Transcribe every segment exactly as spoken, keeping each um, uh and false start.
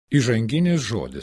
Įžanginis žodis.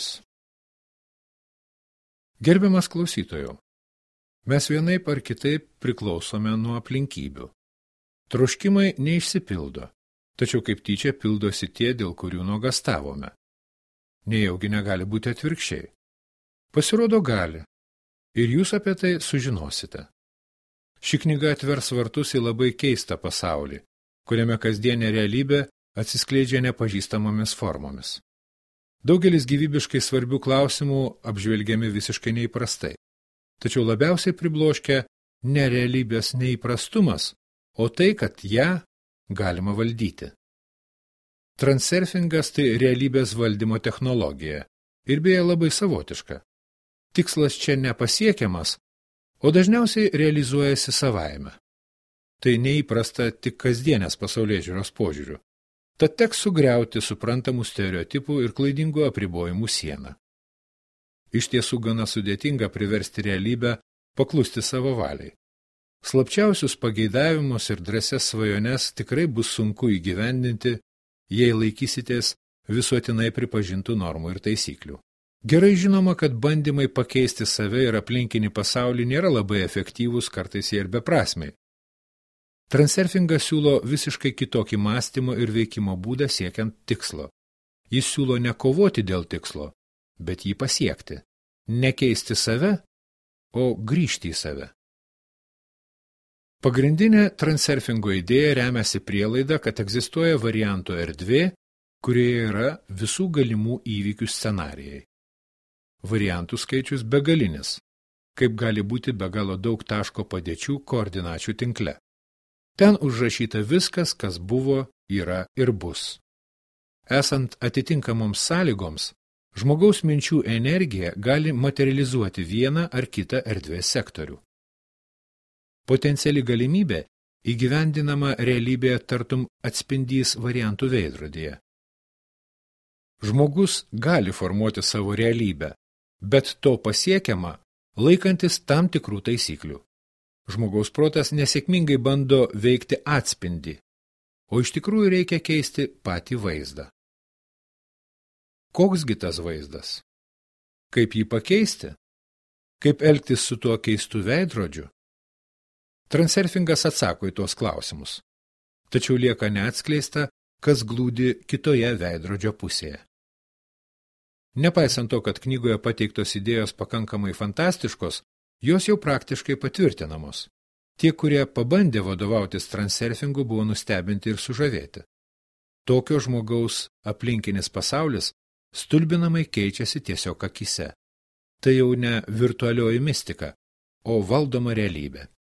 Gerbiamas klausytojau, mes vienaip ar kitaip priklausome nuo aplinkybių. Troškimai neišsipildo, tačiau kaip tyčia pildosi tie, dėl kurių nuogastavome. Nejaugi negali būti atvirkščiai. Pasirodo gali, ir jūs apie tai sužinosite. Ši knyga atvers vartus į labai keistą pasaulį, kuriame kasdienė realybė atsiskleidžia nepažįstamomis formomis. Daugelis gyvybiškai svarbių klausimų apžvelgiami visiškai neįprastai. Tačiau labiausiai pribloškia ne realybės neįprastumas, o tai, kad ją galima valdyti. Transurfingas tai realybės valdymo technologija ir beje labai savotiška. Tikslas čia nepasiekiamas, o dažniausiai realizuojasi savaime. Tai neįprasta tik kasdienės pasaulėžiūros požiūrių. Tad teks sugriauti suprantamų stereotipų ir klaidingų apribojimų sieną. Iš tiesų gana sudėtinga priversti realybę paklusti savo valiai. Slapčiausius pageidavimus ir drąsias svajones tikrai bus sunku įgyvendinti, jei laikysitės visuotinai pripažintų normų ir taisyklių. Gerai žinoma, kad bandymai pakeisti save ir aplinkinį pasaulį nėra labai efektyvūs, kartais jie ir beprasmiai. Transurfingas siūlo visiškai kitokį mąstymo ir veikimo būdą siekiant tikslo. Jis siūlo ne kovoti dėl tikslo, bet jį pasiekti. Nekeisti save, o grįžti į save. Pagrindinė transurfingo idėja remiasi prielaida, kad egzistuoja variantų erdvė, kurioje yra visų galimų įvykių scenarijai. Variantų skaičius begalinis, kaip gali būti be galo daug taško padėčių koordinačių tinkle. Ten užrašyta viskas, kas buvo, yra ir bus. Esant atitinkamoms sąlygoms, žmogaus minčių energija gali materializuoti vieną ar kitą erdvės sektorių. Potenciali galimybė įgyvendinama realybėje tartum atspindys variantų veidrodyje. Žmogus gali formuoti savo realybę, bet to pasiekiama laikantis tam tikrų taisyklių. Žmogaus protas nesėkmingai bando veikti atspindį, o iš tikrųjų reikia keisti patį vaizdą. Koksgi tas vaizdas? Kaip jį pakeisti? Kaip elgtis su tuo keistu veidrodžiu? Transurfingas atsako į tuos klausimus, tačiau lieka neatskleista, kas glūdi kitoje veidrodžio pusėje. Nepaisant to, kad knygoje pateiktos idėjos pakankamai fantastiškos, jos jau praktiškai patvirtinamos. Tie, kurie pabandė vadovautis transurfingu, buvo nustebinti ir sužavėti. Tokio žmogaus aplinkinis pasaulis stulbinamai keičiasi tiesiog akyse. Tai jau ne virtualioji mistika, o valdoma realybė.